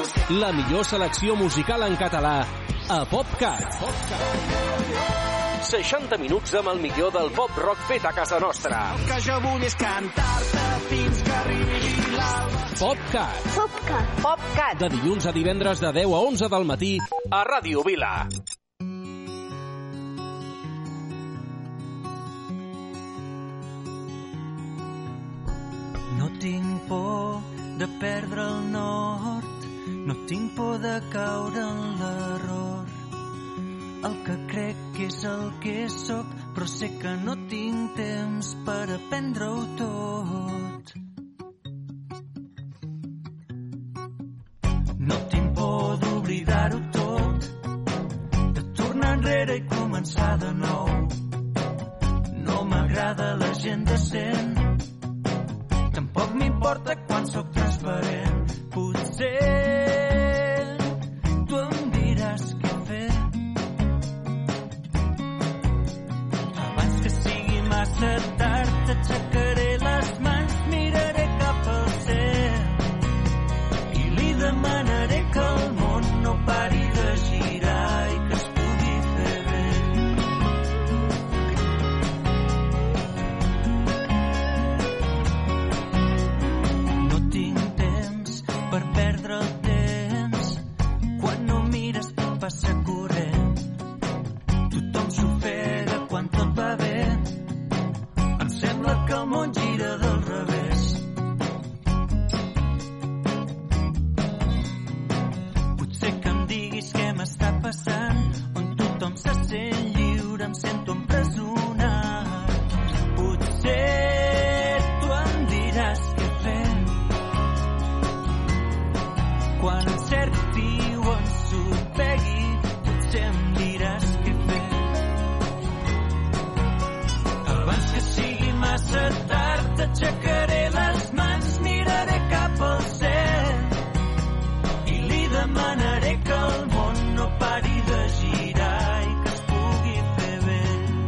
La millor selecció musical en català a PopCat. 60 minuts amb el millor del pop-rock fet a casa nostra. El que jo vull és cantar-te fins que arribi l'alba. PopCat. PopCat. PopCat. De dilluns a divendres de 10 a 11 del matí a Ràdio Vila. No tinc por de perdre el nord, no tinc por de caure en l'error. El que crec que és el que sóc, però sé que no tinc temps per aprendre-ho tot. No tinc por d'oblidar-ho tot, de tornar enrere i començar de nou. No m'agrada la gent decent, tampoc m'importa quan sóc transparent. Potser tu em diràs què fer abans que sigui massa tard. T'aixecaré les mans, miraré cap al cel i li demanaré que el món no pari de girar i que es pugui fer bé. Per perdre el temps, quan no mires tot passa corrent. Tothom s'ofega quan tot va bé, em sembla que el món gira del revés. Potser que em diguis què m'està passant, on tothom se sent lliure, em sento empresonat. Potser tu em diràs què fer quan encerti o ensopegui, potser em diràs què fer. Abans que sigui massa tard, t'aixecaré les mans, miraré cap al cel i li demanaré que el món no pari de girar i que es pugui fer bé.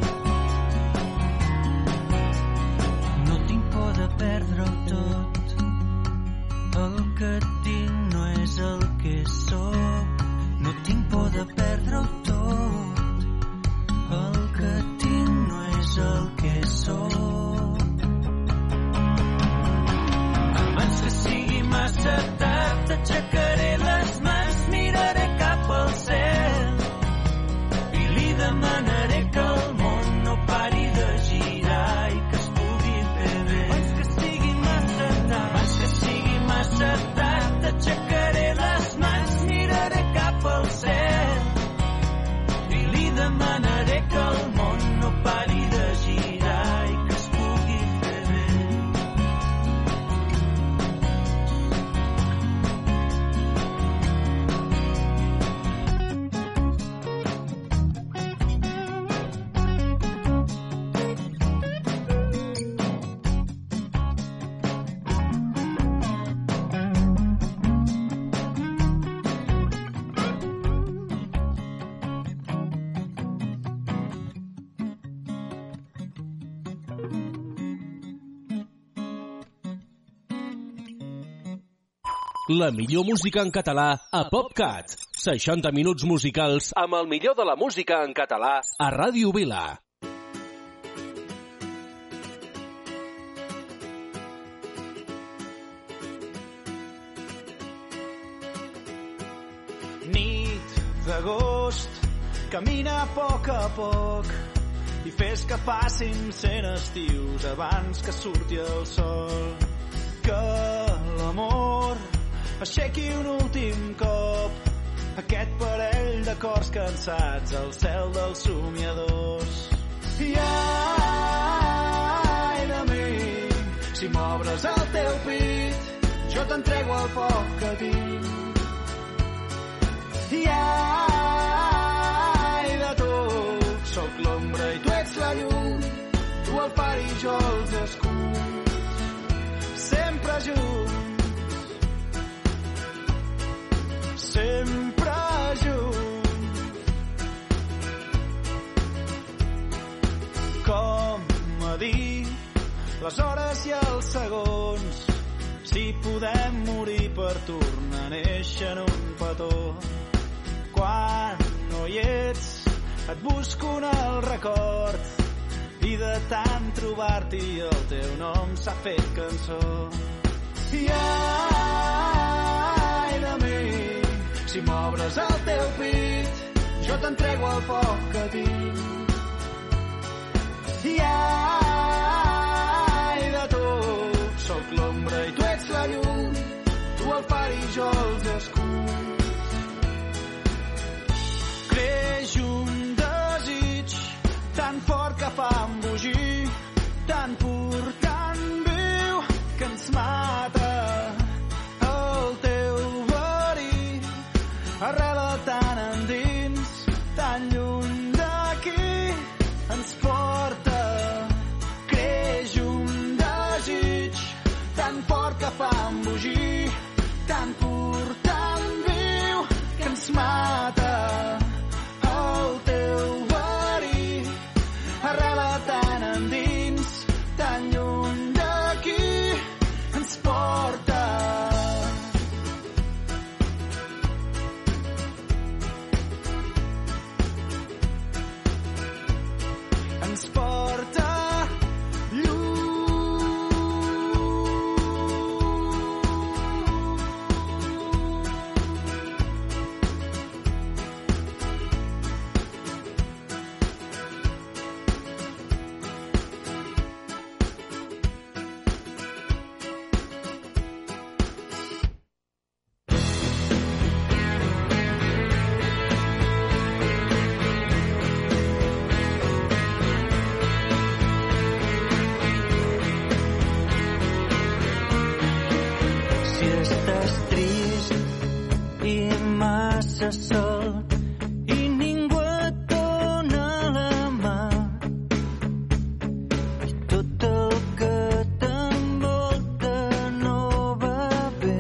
No tinc por de perdre-ho tot, el que tinc no és el que sóc. No tinc por de perdre-ho tot, el que tinc no és el que sóc. Abans que sigui massa tard, t'aixecaré les mans, miraré cap al cel i li demanaré que el món no pari de girar i que es pugui fer bé. Abans que sigui massa tard, abans que sigui massa tard, t'aixecaré les mans, miraré cap al cel i li demanaré que el món no pari de girar i que es pugui fer bé. La millor música en català a PopCat. 60 minuts musicals amb el millor de la música en català a Ràdio Vila. Nit d'agost, camina a poc i fes que passin 100 estius abans que surti el sol. Que l'amor aixequi un últim cop aquest parell de cors cansats al cel dels somiadors. I ai de mi, si m'obres el teu pit, jo t'entrego el foc que tinc. I ai de tu, sóc l'ombra i tu ets la llum, tu el far i jo els escuts, sempre junts. Sempre junts. Com a dir les hores i els segons, si podem morir per tornar a néixer en un et busco en el record i de tant trobar-t'hi el teu nom s'ha fet cançó. I ai de mi, si m'obres el teu pit, jo t'entrego el poc que tinc. I ai de tu, sóc l'ombra i tu ets la llum, tu el far i jo els escuts. Creix un desig tan fort que fa embogir, tan pur, tan viu, que ens mata. El teu verí arrela tan endins, tan lluny d'aquí, ens porta. Creix un desig tan fort que fa embogir, tan pur, tan viu, que ens mata. El teu verí arrela tan endins, tan lluny d'aquí, ens porta. Ens porta sol i ningú et dona la mà i tot el que t'envolta no va bé.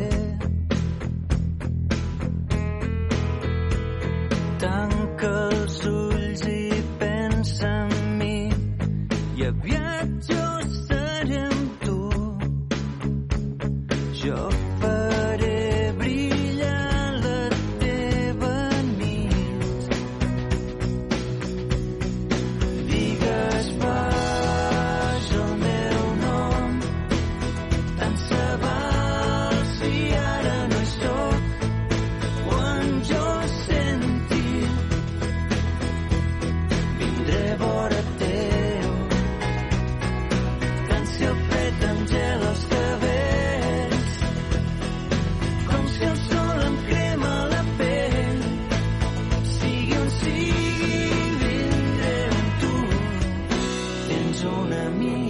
Tanca els ulls i pensa en mi i aviat jo seré amb tu. Jo faré brillar la teva nit. Digues baix el meu nom, tant se val si ara no hi soc. Quan jo senti, vindré a vora teu. Tant si el fred em gela els cabells, com si el sol em crema la pell. Sigui on sigui, vindré amb tu. Tens un amic.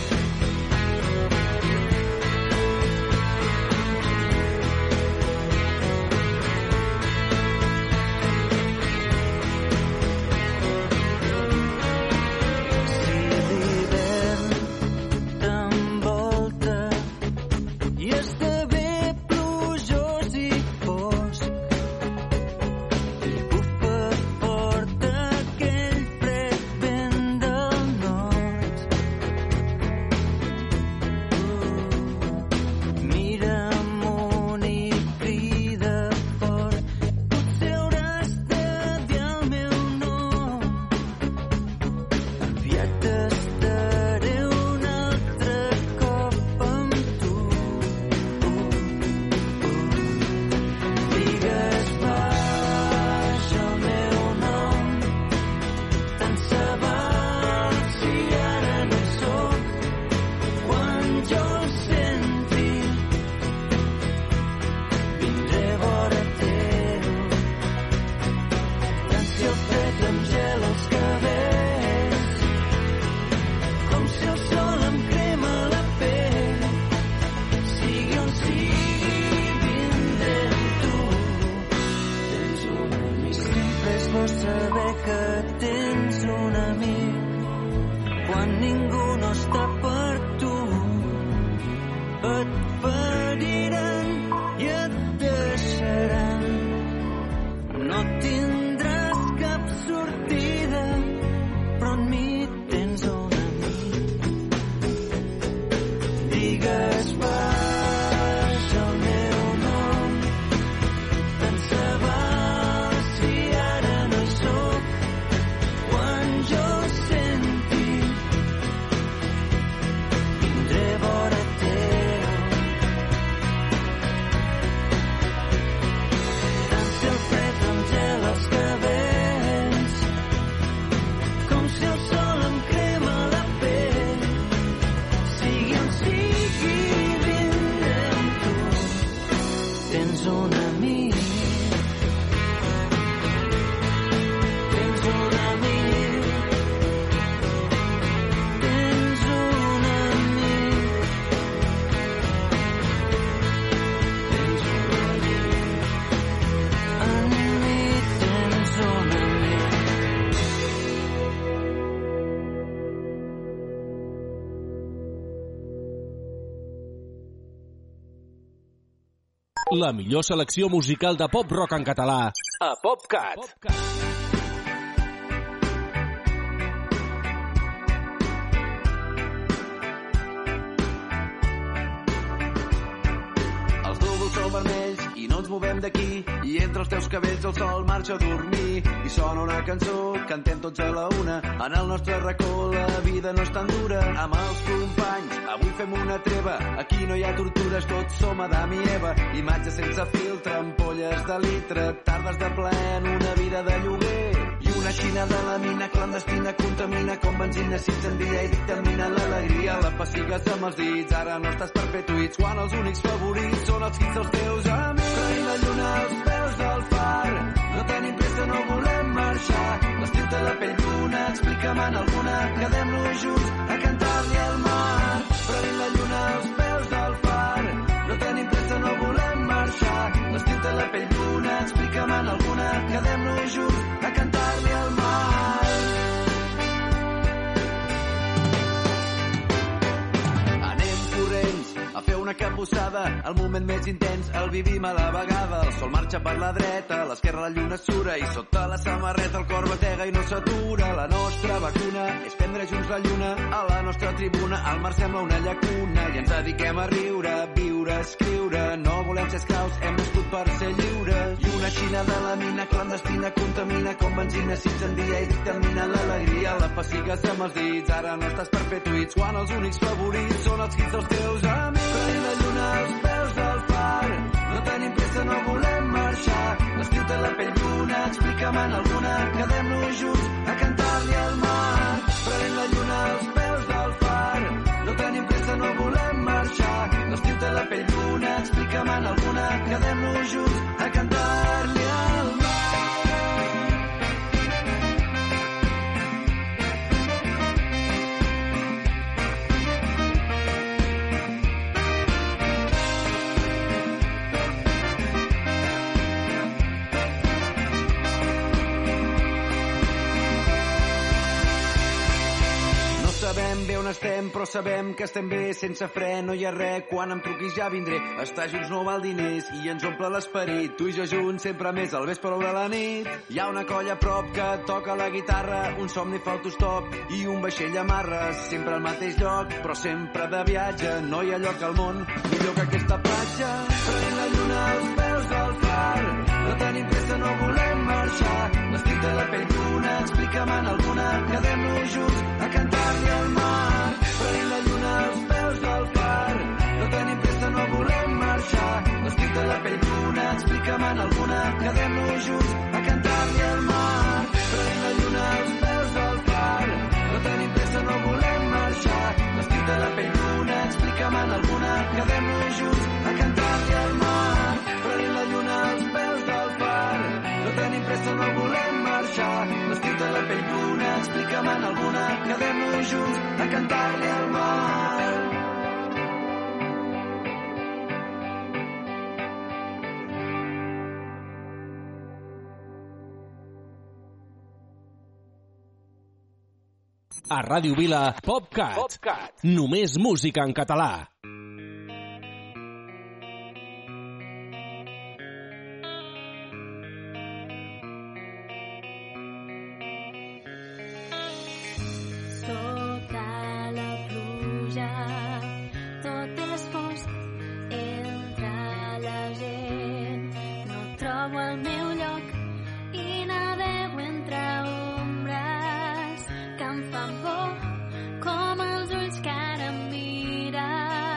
Si l'hivern t'envolta i esdevé plujós i fosc i bufa fort aquell fred vent del nord, mira amunt i crida fort. Potser hauràs de dir el meu nom. Aviat estaré un altre cop amb tu. La millor selecció musical de pop-rock en català a PopCat. Els núvols són vermells i no ens movem d'aquí, i entre els teus cabells el sol marxa a dormir i sona una cançó, cantem tots a la una. En el nostre racó la vida no és tan dura. Amb els companys avui fem una treva, aquí no hi ha tortures, tots som Adam i Eva. Imatges sense filtre, ampolles de litre, tardes de plaer en una vida de lloguer. I una xina de la mina clandestina contamina com benzina, s'incendia i dictamina l'alegria. La pessigues amb els dits, ara no estàs per fer tuits, quan els únics favorits són els hits dels teus amics. Traiem la lluna als peus del far, no tenim pressa, no volem marxar. L'estiu té la pell d'una, explica'm en alguna, quedem-nos junts a cantar-li al mar. Traiem la lluna als peus del far, no tenim pressa, no volem marxar. L'estiu té la pell d'una, explica'm en alguna, quedem-nos junts a cantar-li al mar. Anem corrents a fer una cabussada, el moment més intens el vivim a la vegada. El sol marxa per la dreta, a l'esquerra la lluna sura, i sota la samarreta el cor batega i no s'atura. La nostra vacuna és prendre junts la lluna, a la nostra tribuna el mar sembla una llacuna, i ens dediquem a riure, viure, escriure. No volem ser esclaus, hem nascut per ser lliures. I una xina de la mina clandestina contamina com benzina, s'incendia i dictamina l'alegria. La pessigues amb els dits, ara no estàs per fer tuits, quan els únics favorits són els hits dels teus amics. Traiem la lluna als peus del far, no tenim pressa, no volem marxar. L'estiu té la pell d'una, explica'm en alguna, quedem-nos junts a cantar-li al mar. Traiem la lluna als peus del far, no tenim pressa, no volem marxar. L'estiu té la pell d'una, explica'm en alguna, quedem-nos junts a cantar-li al mar. Sabem bé on estem, però sabem que estem bé sense fre, no hi ha res, quan em truquis ja vindré. Estar junts no val diners i ens omple l'esperit, tu i jo junts sempre més al vespre o a la nit. Hi ha una colla a prop que toca la guitarra, un somni fa autostop i un vaixell amarres, sempre al mateix lloc, però sempre de viatge. No hi ha lloc al món millor que aquesta platja. Traiem la lluna als peus del far, no tenim pressa, no volem marxar. L'estiu té la pell d'una, explica'm en alguna, quedem-nos junts a cantar-li al mar. Traiem la lluna als peus del far, no tenim pressa, no volem marxar. L'estiu té la pell d'una, explica'm en alguna, quedem-nos junts a cantar-li al mar. Traiem la lluna als peus del far, no tenim pressa, no volem marxar. L'estiu té la pell d'una, explica'm en alguna, quedem-nos junts a cantar-li al mar. Traiem la lluna als peus del far, no tenim pressa, no volem marxar. L'estiu té la pell d'una, explica'm en alguna, quedem-nos junts a cantar-li al mar. A Ràdio Vila, PopCat. Només música en català. Com els ulls que ara em miren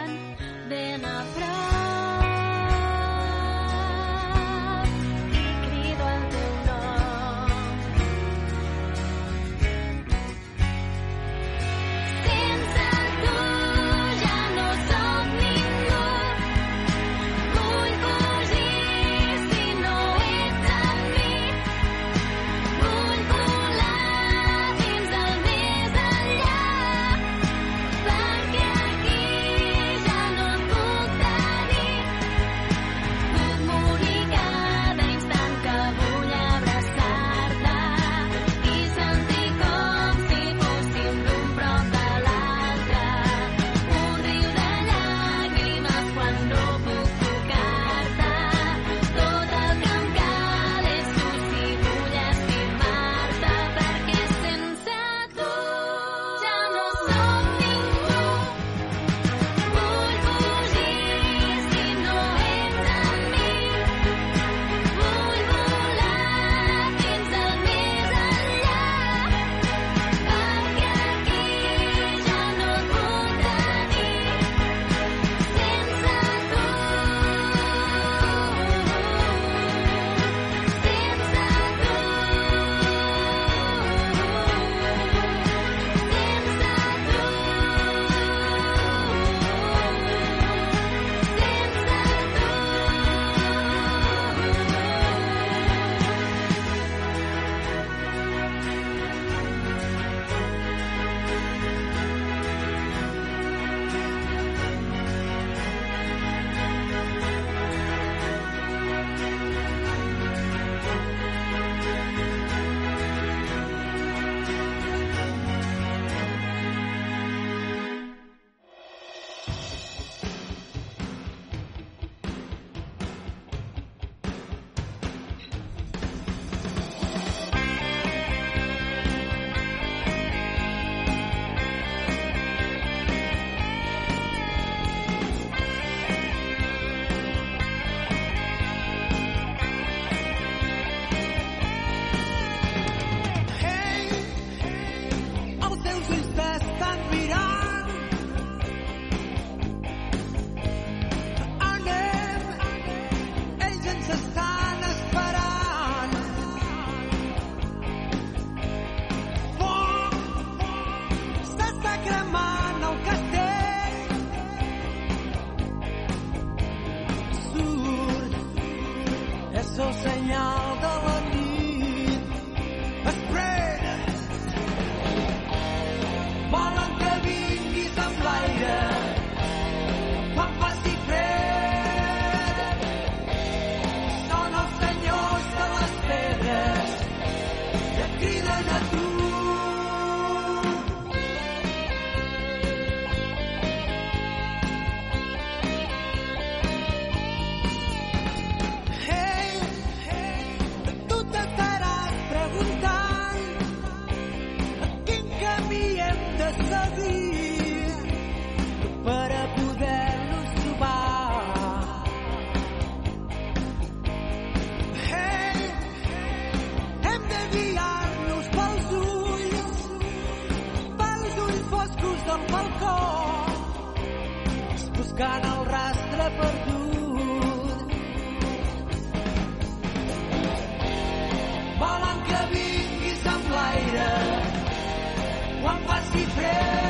senyal de la nit. Espera! Volen que vinguis amb l'aire quan faci fred. Són els senyors de les pedres que criden a tu. Per poder-nos trobar. Hem de guiar-nos pels ulls foscos del balcó, buscant el rastre perdut. Volen que vinguis amb l'aire quan faci fred.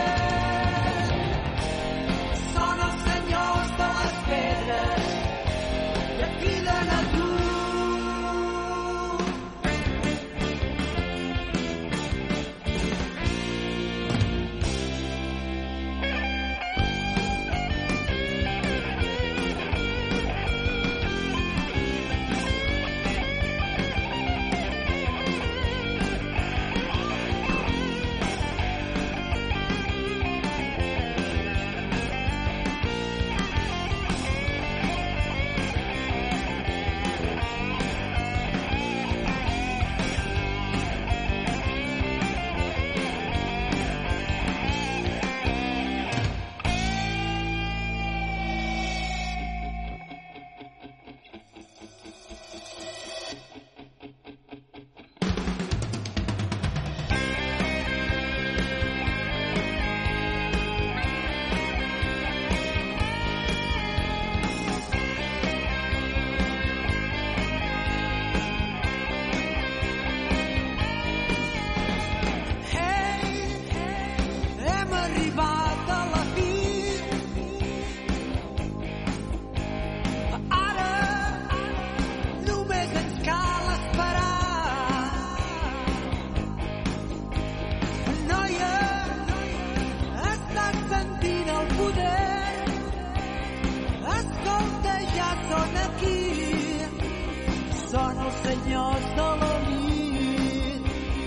Senyors de la nit.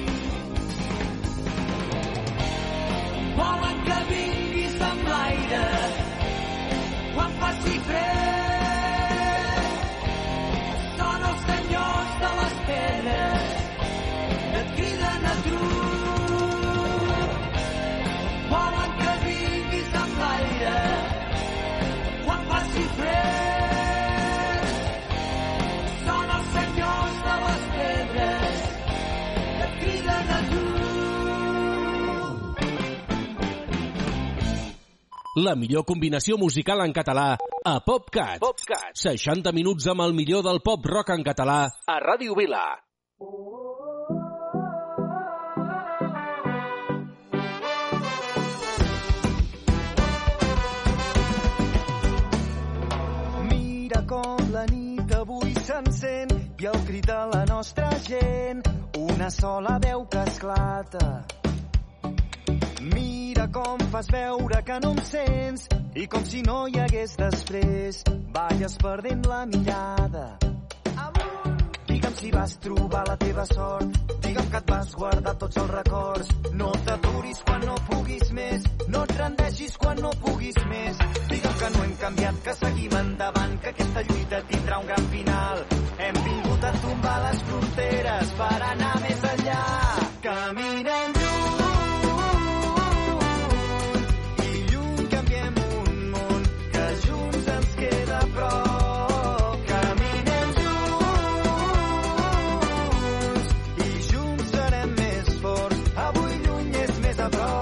Volen que vinguis amb l'aire quan faci fred. Són els senyors de les pedres que et criden a tu. Volen que vinguis amb l'aire quan faci fred. La millor combinació musical en català a PopCat. 60 minuts amb el millor del pop rock en català a Ràdio Vila. Mira com la nit avui s'encén i el crit de la nostra gent, una sola veu que esclata. Mira com fas veure que no em sents i com si no hi hagués després balles perdent la mirada. Digue'm si vas trobar la teva sort, digue'm que et vas guardar tots els records. No t'aturis quan no puguis més, no et rendeixis quan no puguis més. Digue'm que no hem canviat, que seguim endavant, que aquesta lluita tindrà un gran final. Hem vingut a tombar les fronteres per anar més enllà. Caminem lluny i lluny canviem un món que junts ens queda a prop. Caminem junts i junts serem més forts. Avui lluny és més a prop.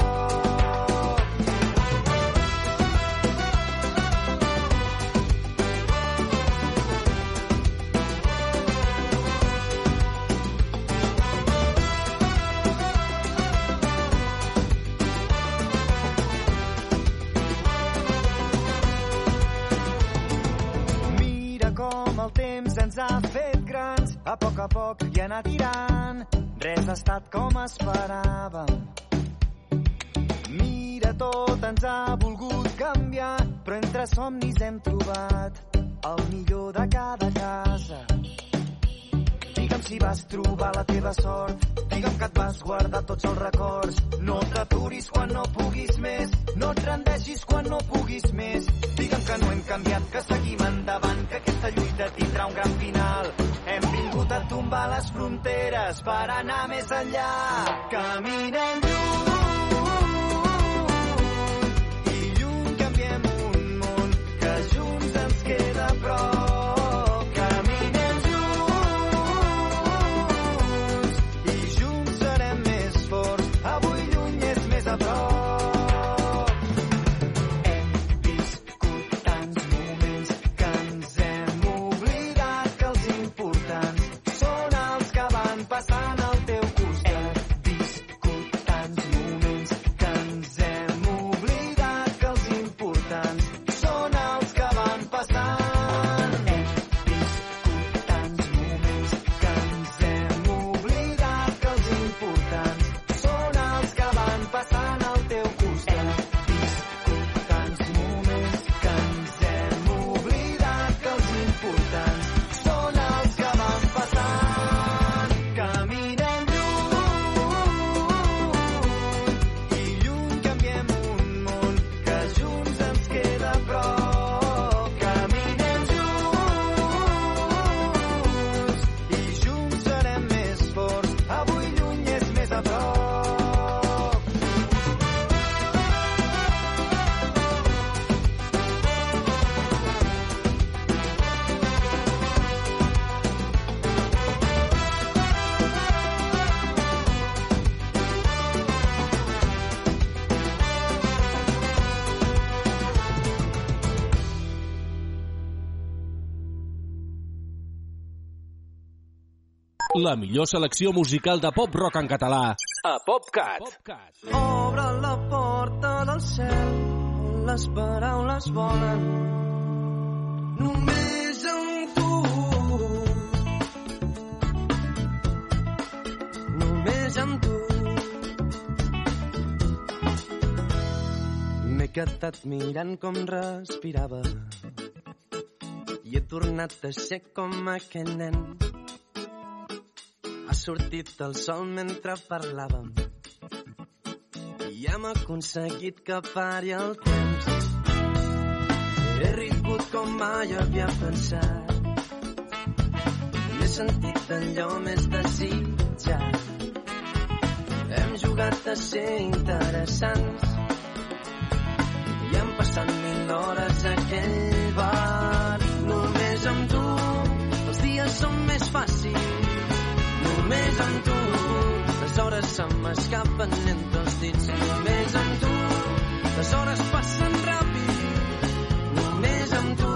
com el temps ens ha fet grans. A poc i anar tirant, res ha estat com esperàvem. Mira, tot ens ha volgut canviar, però entre somnis hem trobat el millor de cada casa. Digue'm si vas trobar la teva sort, digue'm que et vas guardar tots els records. No t'aturis quan no puguis més, no et rendeixis quan no puguis més. Digue'm que no hem canviat, que seguim endavant, que aquesta lluita tindrà un gran final. Hem vingut a tombar les fronteres per anar més enllà. Caminem lluny i lluny canviem un món que junts ens queda a prop. La millor selecció musical de pop-rock en català a PopCat. Obre la porta del cel on les paraules volen. Només amb tu. Només amb tu. M'he quedat mirant com respirava i he tornat a ser com aquell nen. Ha sortit el sol mentre parlàvem i hem aconseguit que pari el temps. He rigut com mai havia pensat i he sentit allò més desitjat. Hem jugat a ser interessants i hem passat 1000 hores a aquell bar. Només amb tu els dies són més fàcils. Només amb tu, les hores se m'escapen entre els dits. Només amb tu, les hores passen ràpid. Només amb tu,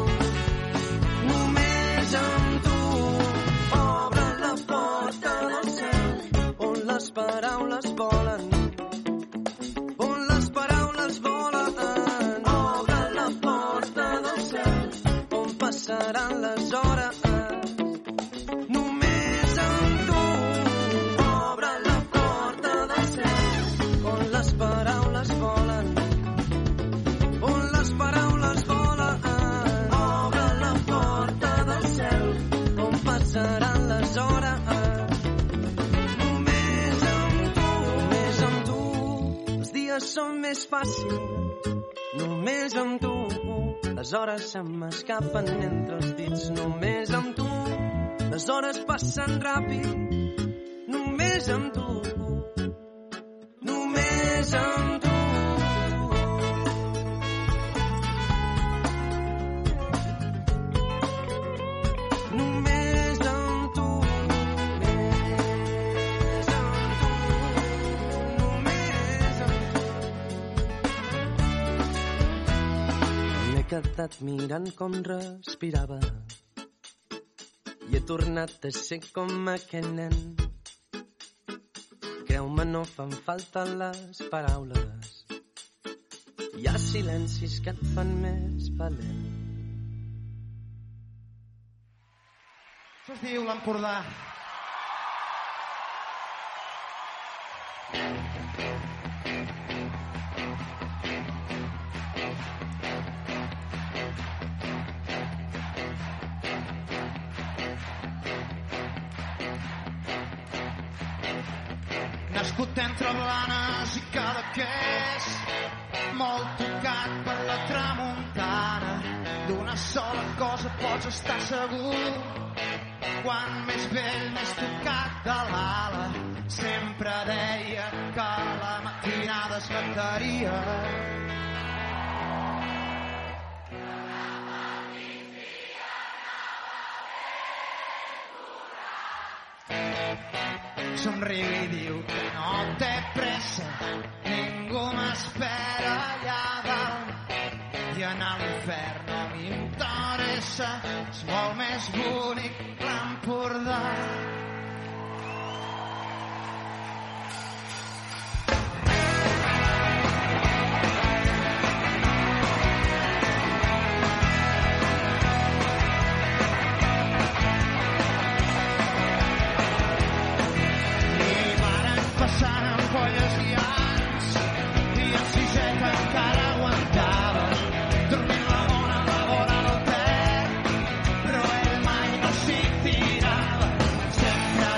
només amb tu. Obre la porta del cel on les paraules volen. On les paraules volen. Obre la porta del cel on passaran les hores. Són més fàcils, només amb tu. Les hores se m'escapen entre els dits. Només amb tu, les hores passen ràpid. Només amb tu, només amb tu. He quedat mirant com respirava i he tornat a ser com aquell nen. Creu-me, no fan falta les paraules. Hi ha silencis que et fan més valent. Això es diu l'Empordà. Nascut entre Blanes i Cadaqués, molt tocat per la tramuntana, d'una sola cosa pots estar segur, quan més vell més tocat de l'ala, sempre deia que la matinada es mataria. Somriu i diu que no té pressa, ningú m'espera allà dalt, i anar a l'infern no m'interessa, és molt més bonic l'Empordà. Però ell mai no s'hi tirava, sempre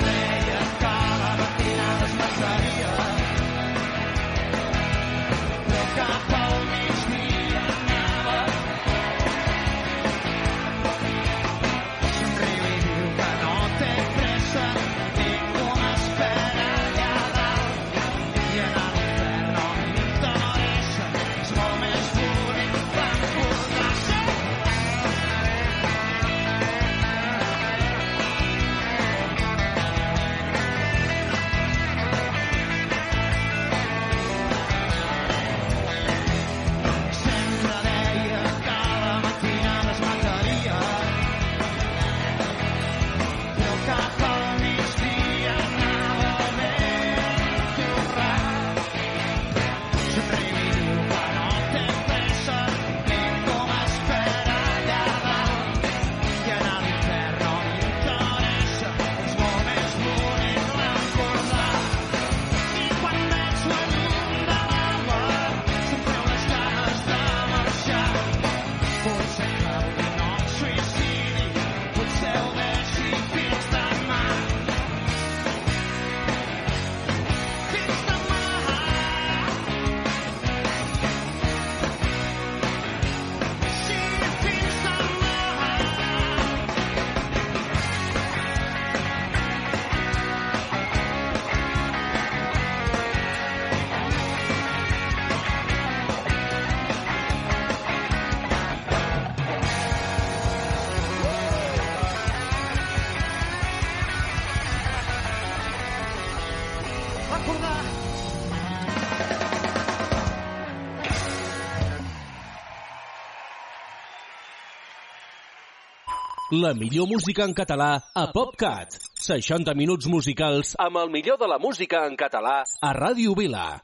La millor música en català a PopCat. 60 minuts musicals amb el millor de la música en català a Ràdio Vila.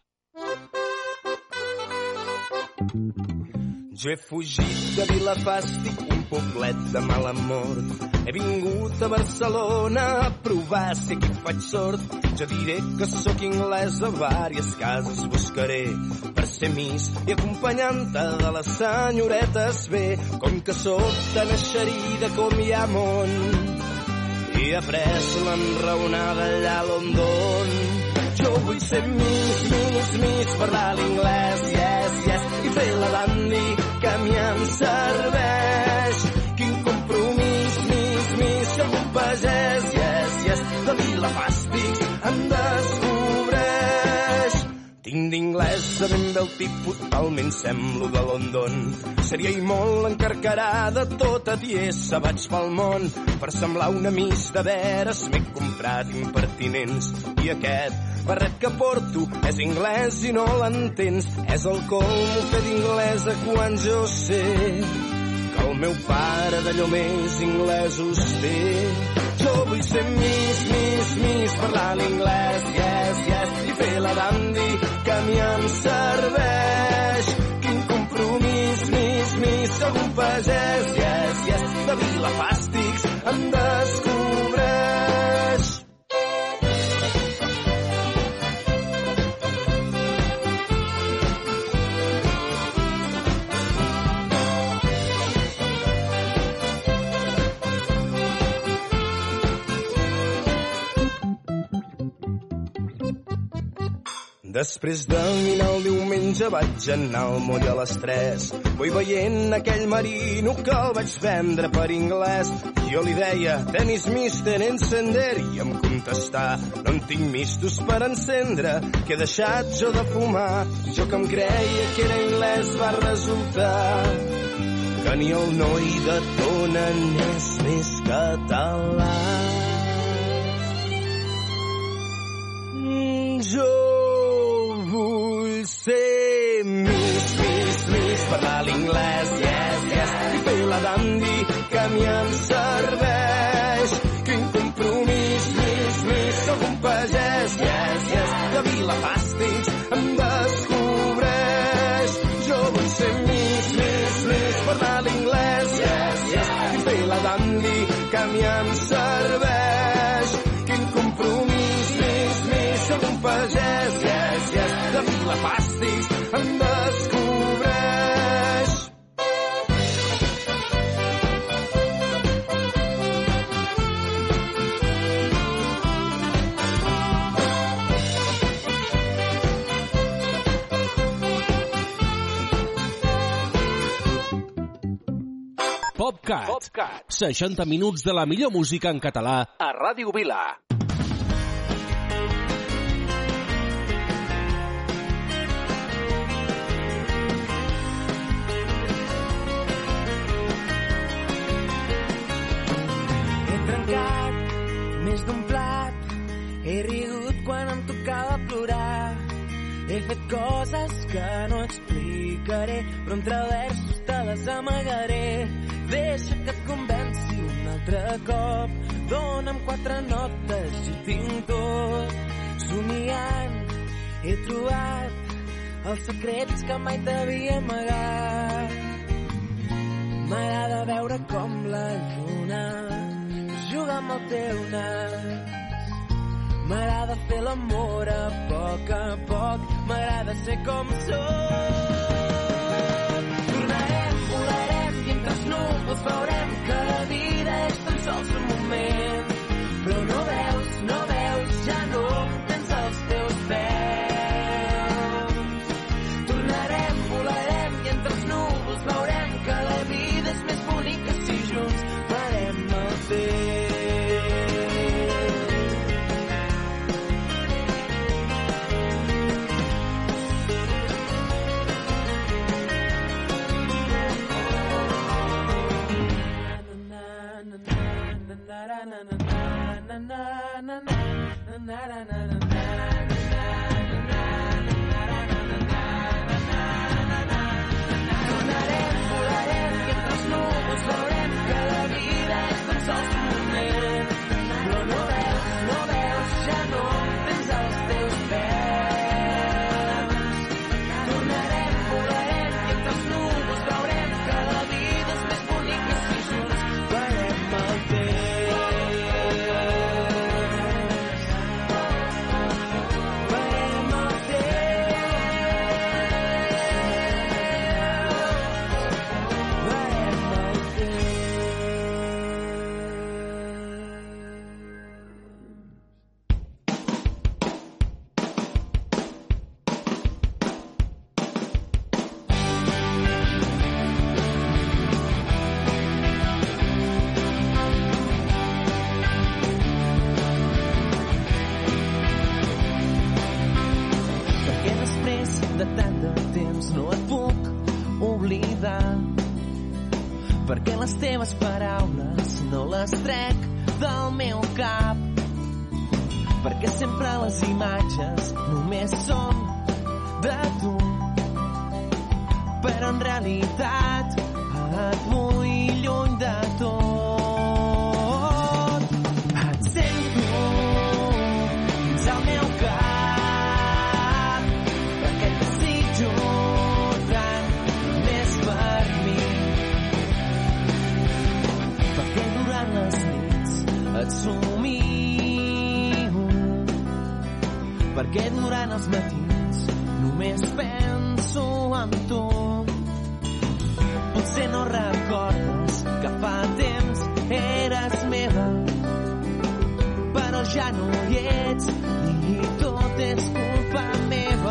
Jo he fugit de Vilafàstic, un poblet de mala mort. He vingut a Barcelona a provar si aquí faig sort. Jo diré que sóc anglès, a vàries cases buscaré per ser miss i acompanyant-te de les senyoretes bé. Com que sóc tan eixerida com hi ha món i he après l'enraonada allà a London. Jo vull ser miss, parlar l'inglès, yes, i fer la dandy que a mi em serveix. Quin compromís, miss, som un pagès, yes, de Vilafàstic em descobreix. Tinc d'inglès a ben bé el tipus, talment semblo de London. Seria i molt encarcarada, tota tiesa vaig pel món. Per semblar una miss de veres m'he comprat impertinents. I aquest barret que porto és anglès i no l'entens. És el colmo fer d'inglesa quan jo sé que el meu pare d'allò més inglesos té. Jo vull ser miss, parlar l'inglès, yes, i fer la dandy que a mi em serveix. Quin compromís, miss, sóc un pagès, yes, de Vilafàstics em descobreix. Després del dinar el diumenge vaig anar al moll a les 3. Vull veient aquell marino que el vaig vendre per anglès. Jo li deia, tenis mister encender, i em contestà, no en tinc mistos per encendre, que he deixat jo de fumar. Jo que em creia que era anglès va resultar que ni el noi de Tona n'és més català. Jo vull ser Miss, parlar l'inglès, yes, i fer la dandy que a mi em serveix. Quin compromís, Miss, sóc un pagès, yes, de Vilafàstics em descobreix. Jo vull ser Miss, parlar l'inglès, yes, i fer la dandy que a mi em serveix. Quin compromís, Miss, sóc un pagès, yes, de Vilafàstics em descobreix. PopCat. 60 minuts de la millor música en català a Ràdio Vila. He trencat més d'un plat, he rigut quan em tocava plorar. He fet coses que no explicaré, però entre versos te les amagaré. Deixa que et convenci un altre cop, dona'm 4 notes i ho tinc tot. Somiant he trobat els secrets que mai t'havia amagat. M'agrada veure com la lluna juga amb el teu nas. M'agrada fer l'amor a poc, m'agrada ser com soc. Tornarem, volarem i entre els núvols veurem que la vida és tan sols un moment. Però no veus, ja no tens els teus peus. Tornarem, volarem i entre els núvols veurem que la vida és més bonica si junts farem el temps. Tornarem, volarem i entre els núvols veurem que la vida és tan sols un moment. Però no veus, ja no tens els teus peus. Tornarem, volarem i entre els núvols veurem que la vida és més bonica si junts farem el temps. Perquè les teves paraules no les trec del meu cap. Perquè sempre les imatges només són de tu. Però en realitat et vull lluny de tot. Et sento dins el meu cap, perquè et desitjo tant només per mi. Perquè durant les nits et somio, perquè durant els matins només penso en tu. Potser no recordes que fa temps eres meva, però ja no hi ets i tot és culpa meva.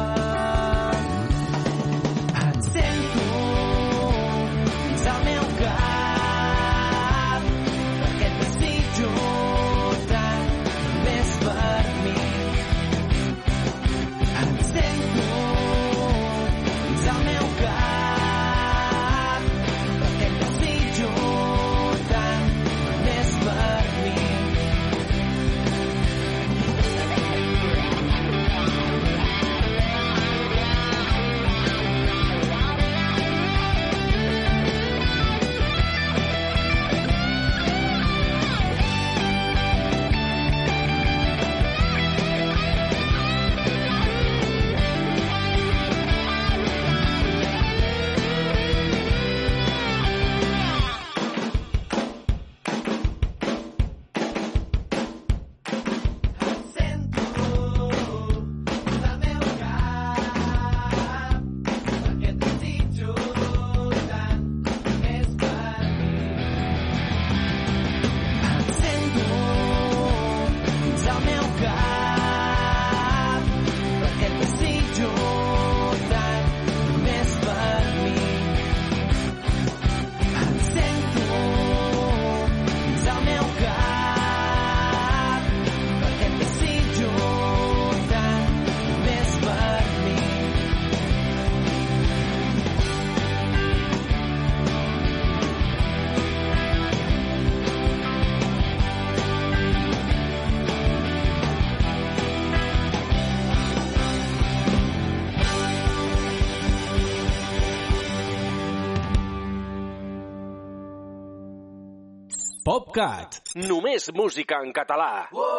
PopCat. Només música en català.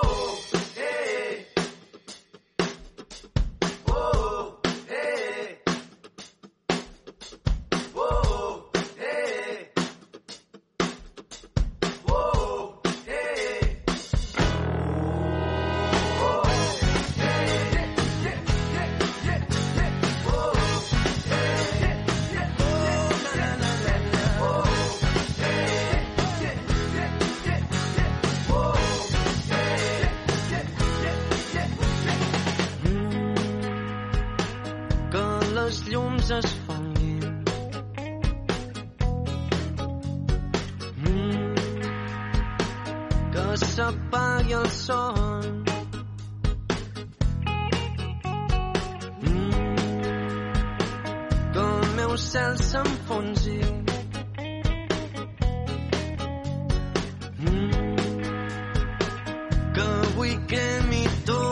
Es fonguin. Que s'apagui el son. Que el meu cel s'enfonsi. Que avui cremi tot.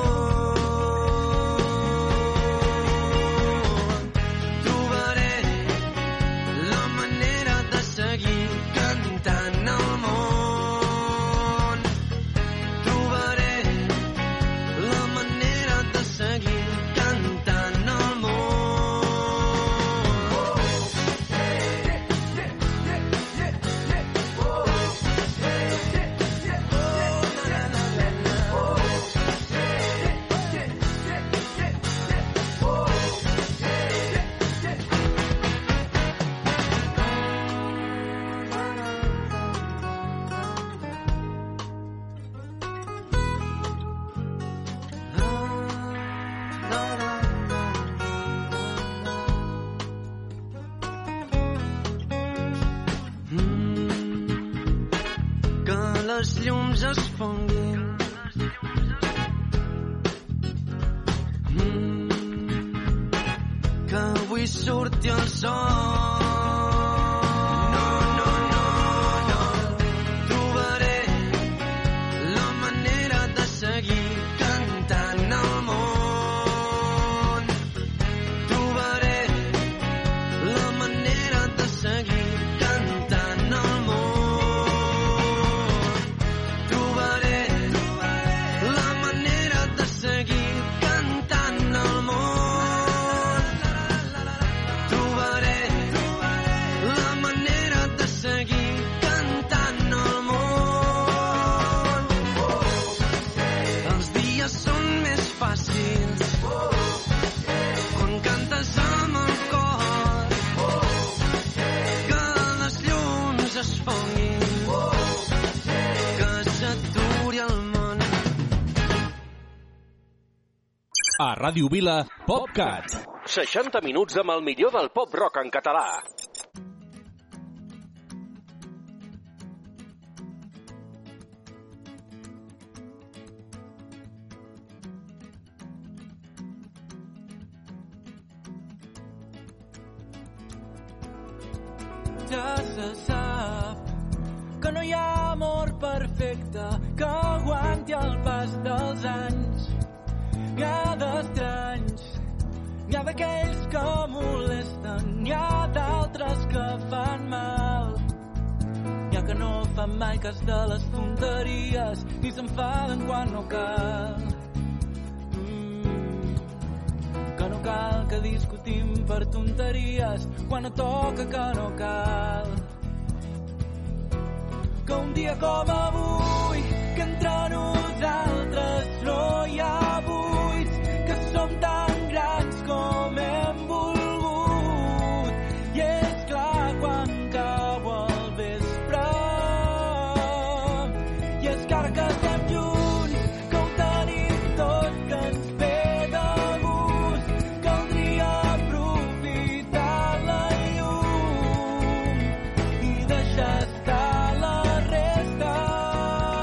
Les llums es fonguin. Que avui surti el sol. No, no, no, no. Trobaré la manera de seguir cantant al món. Trobaré la manera de seguir cantant al món. A Ràdio Vila, PopCat. 60 minuts amb el millor del pop-rock en català. Ja se sap que no hi ha amor perfecte que aguanti el pas dels anys. N'hi ha d'estranys, n'hi ha d'aquells que molesten, n'hi ha d'altres que fan mal. N'hi ha que no fan mai cas de les tonteries ni s'enfaden quan no cal. Que no cal que discutim per tonteries quan no toca que no cal. Que un dia com avui, que entre nosaltres no hi ha buits, que som tan grans com hem volgut. I és clar quan cau el vespre, i és que ara que estem junts, que ho tenim tot, que ens ve de gust, caldria aprofitar la llum i deixar estar la resta.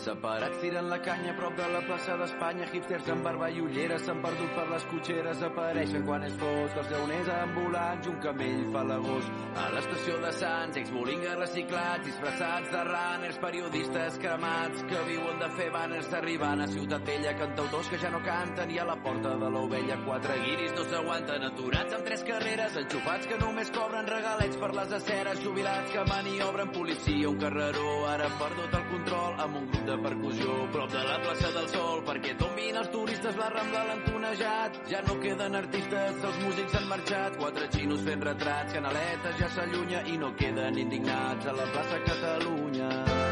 Separats tiren la canya a prop de la plaça d'Espanya. Hipsters amb barba i ulleres s'han perdut per les cotxeres. Apareixen quan és fosc els llauners ambulants. Un camell fa l'agost a l'estació de Sants. Ex-bolingues reciclats, disfressats de runners. Periodistes cremats que viuen de fer banners. Arribant a Ciutat Vella, cantautors que ja no canten. I a la porta de l'Ovella 4 guiris no s'aguanten. Aturats amb 3 carreres, enxufats que només cobren regalets per les aceres. Jubilats que maniobren, policia, un carreró. Ara perdut el control amb un grup de percussió prop de la plaça del Sol, perquè tombin els turistes, la Rambla l'han tonejat. Ja no queden artistes, els músics han marxat. 4 xinos fent retrats, Canaleta ja s'allunya i no queden indignats a la plaça Catalunya.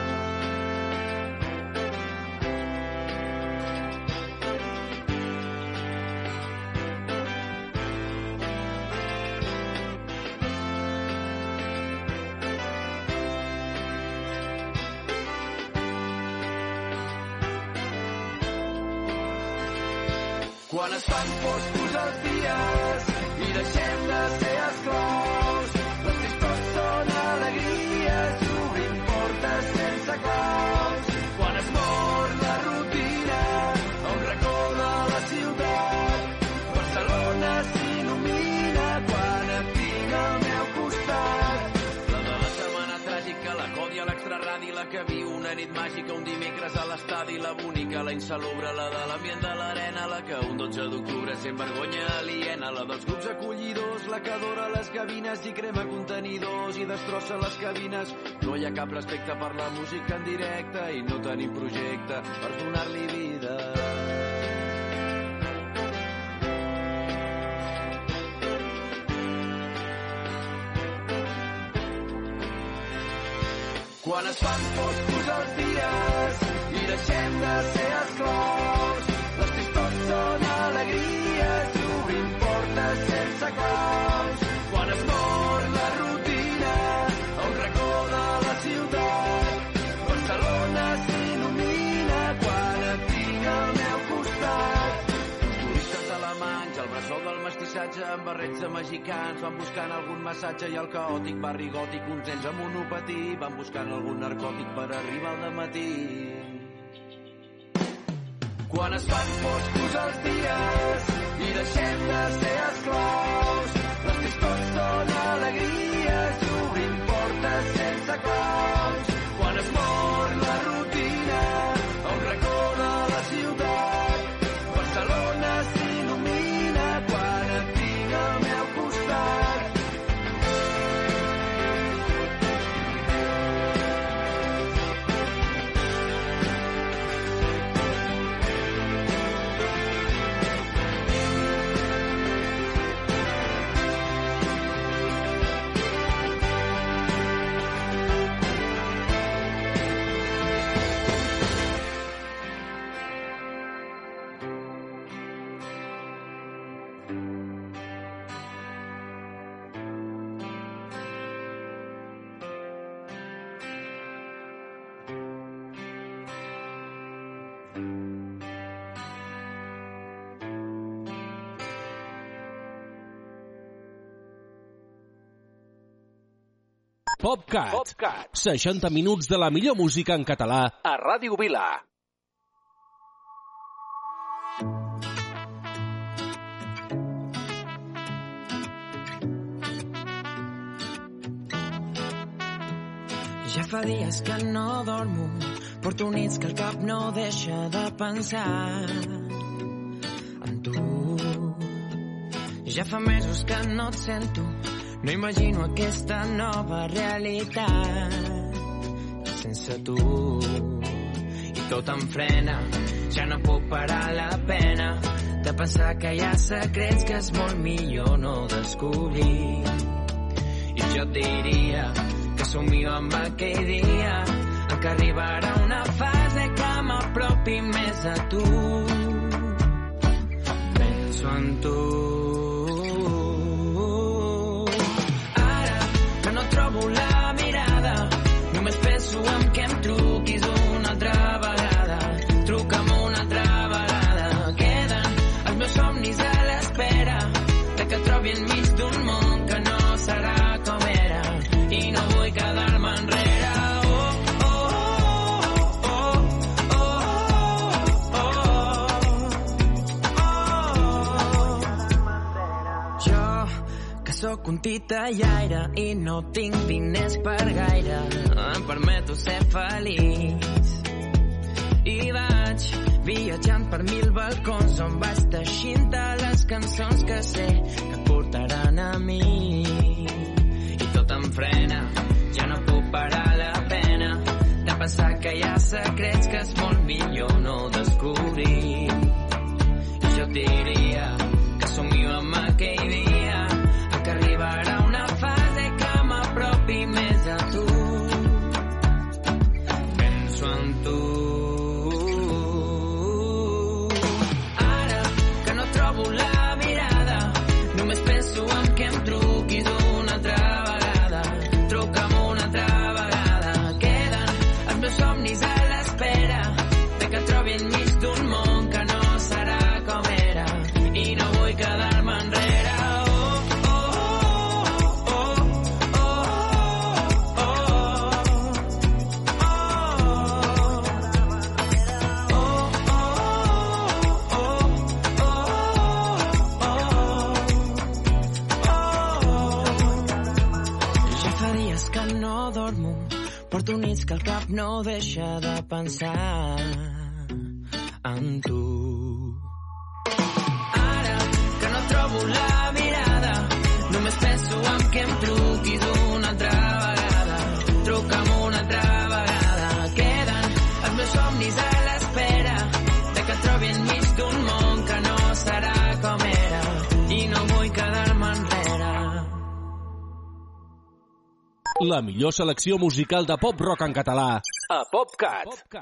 Quan es fan foscos els dies i deixem de ser esclaus, les tristors són alegries, obrim portes sense claus. Quan es mor la rutina a un racó de la ciutat, Barcelona s'il·lumina quan et tinc al meu costat. La de la setmana tràgica, la còdia, l'extraradi, la que viu una nit màgica, un dimecres a l'estadi, la bonica, la insalubre, la de l'ambient de l'arena, la que un 12 d'octubre sent vergonya aliena, la dels grups acollidors, la que adora les gavines i crema contenidors i destrossa les cabines. No hi ha cap respecte per la música en directe i no tenim projecte per donar-li vida. Quan es fan foscos els dies i deixem de ser esclaus, les tristors són alegries, obrim portes sense claus. Quan es mor la rutina a un racó de la ciutat, Barcelona s'il·lumina quan et tinc al meu costat. Turistes alemanys, el bressol del mestissatge amb barrets de mexicans van buscant algun massatge i el caòtic barri gòtic, uns nens amb monopatí van buscant algun narcòtic per arribar al dematí. Quan es fan foscos els dies i deixem de ser esclaus, les tristors són alegries, obrim portes sense claus. Quan es mor la rutina a un racó de la ciutat, Barcelona s'il·lumina quan et tinc al meu costat. PopCat. 60 minuts de la millor música en català a Ràdio Vila. Ja fa dies que no dormo, porto nits que el cap no deixa de pensar en tu. Ja fa mesos que no et sento, no imagino aquesta nova realitat sense tu. I tot em frena, ja no puc parar la pena de pensar que hi ha secrets que és molt millor no descobrir. I jo et diria que somio amb aquell dia en què arribarà una fase que m'apropi més a tu. Penso en tu. Ara que no trobo la mirada, només penso en que em truquis una altra vegada. Truca'm una altra vegada. Queden els meus somnis a l'espera de que et trobi enmig d'un món que no serà com era. I no vull quedar-me enrere. Oh, oh, oh, oh, titellaire i no tinc diners per gaire. Em permeto ser feliç. I vaig viatjant per 1000 balcons on vaig teixint les cançons que sé que et portaran a mi. I tot em frena, ja no puc parar la pena de pensar que hi ha secrets que és molt millor no descobrir. I jo et diria que somio amb aquell dia en què arribarà una fase que m'apropi més a tu. Penso en tu. Ara que no trobo la mirada, només penso en que em truquis una altra vegada. Truca'm una altra vegada. Queden els meus somnis a l'espera de que et trobi enmig d'un món que no serà com era i no vull quedar-me enrere. Porto nits que el cap no deixa de pensar en tu. Ara que no trobo la mirada, només penso en que em truquis una altra vegada. Truca'm una altra vegada. Queden els meus somnis a l'espera de que et trobi enmig d'un món que no serà com era i no vull quedar-me enrere. La millor selecció musical de pop-rock en català a PopCat.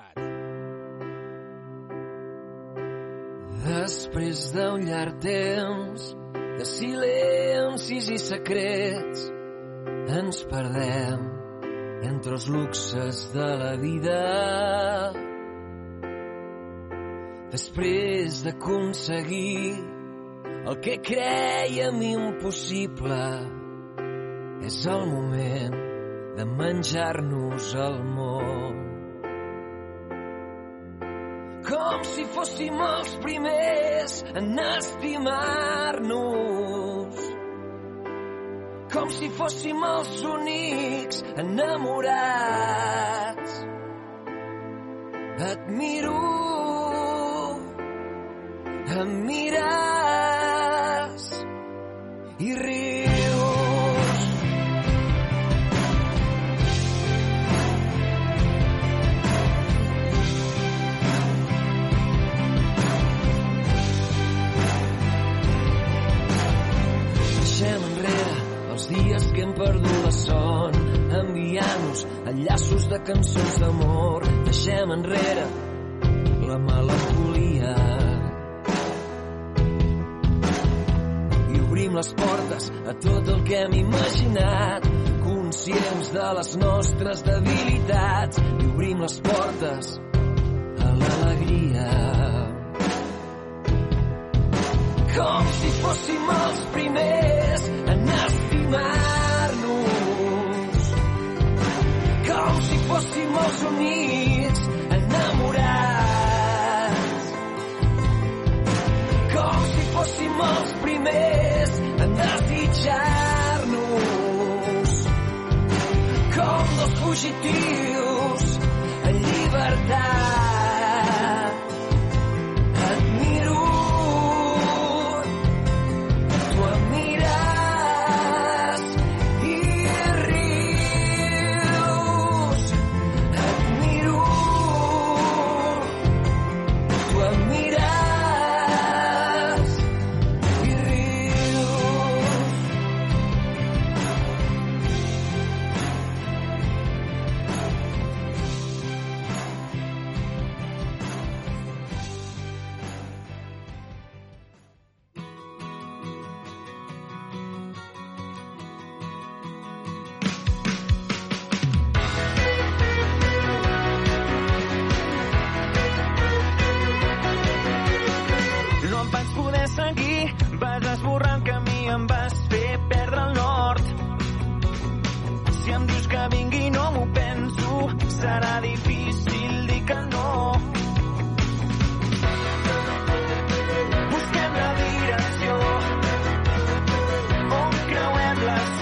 Després d'un llarg temps de silencis i secrets ens perdem entre els luxes de la vida. Després d'aconseguir el que crèiem impossible, és el moment de menjar-nos el món. Com si fóssim els primers en estimar-nos. Com si fóssim els únics enamorats. Et miro, em mires i rius. Deixem enrere els dies que hem perdut la son, enviant-nos enllaços de cançons d'amor. Deixem enrere la melancolia i obrim les portes a tot el que hem imaginat, conscients de les nostres debilitats, i obrim les portes a l'alegria. Com si fóssim els primers en estimar-nos. Com si fóssim els únics enamorats. Com si fóssim els primers en desitjar-nos. Com dos fugitius en llibertat. Et miro, vas esborrant camí, em vas fer perdre el nord. Si em dius que vingui no m'ho penso, serà difícil dir que no. Busquem la direcció on creuem les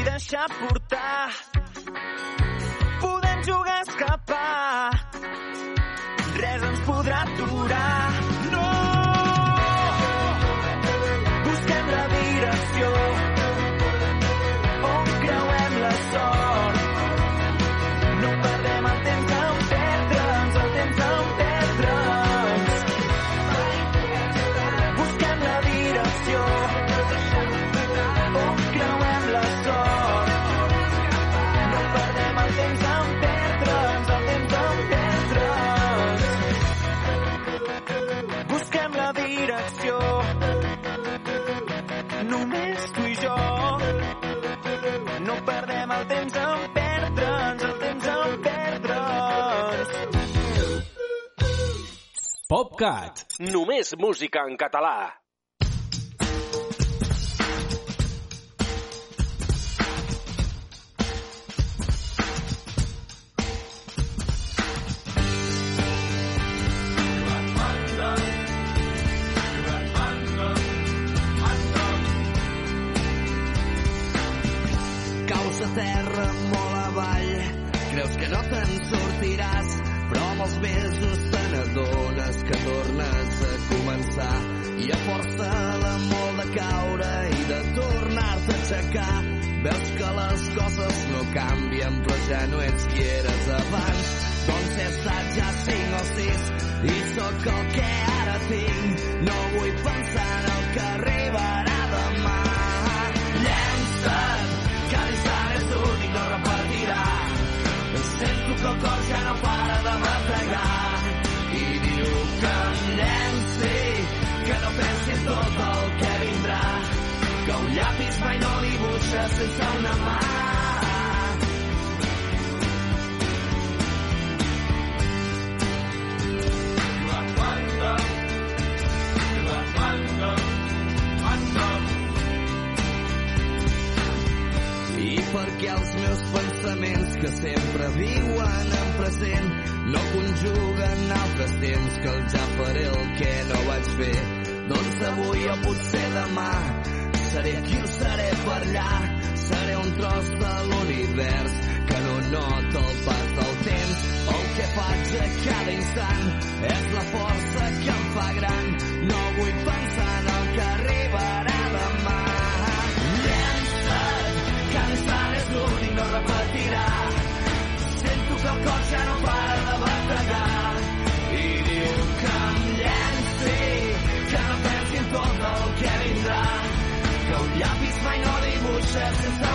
vull deixar portar. Podem jugar a escapar, res ens podrà aturar. No! Busquem la direcció on creuem la sort. No perdem el temps en perdre'ns, el temps en perdre'ns. Busquem la direcció on creuem la sort. No perdem el temps en perdre'ns, el temps en perdre'ns. Busquem la direcció, només tu i jo. No perdem el temps en perdre'ns, el temps en perdre'ns. PopCat, només música en català. Caus a terra molt avall, creus que no te'n sortiràs, però amb els mesos te n'adones que tornes a començar. I a força d'amor de caure i de tornar-te a aixecar, veus que les coses no canvien, però ja no ets qui eres abans. Doncs he estat ja 5 o 6 i sóc el que ara tinc. No vull pensar en el que arribarà demà. Llença't, cada instant és únic, no repetirà. Sento que el cor ja no para de bategar i diu que em llenci, que no pensi en tot el que vindrà, que un llapis mai no dibuixa sense una mà. I perquè els meus pensaments que sempre viuen en present no conjuguen altres temps que el ja faré el que no vaig fer. Doncs avui o potser demà seré qui ho seré per allà. Seré un tros de l'univers que no nota el pas del temps. El que faig a cada instant és la força que em fa gran. No vull pensar en el que arribarà demà. Cada instant és únic, no repetirà. Sento que el cor ja no para de bategar i diu que em llenci, que no pensi en tot el que vindrà, que un llapis mai no dibuixa sense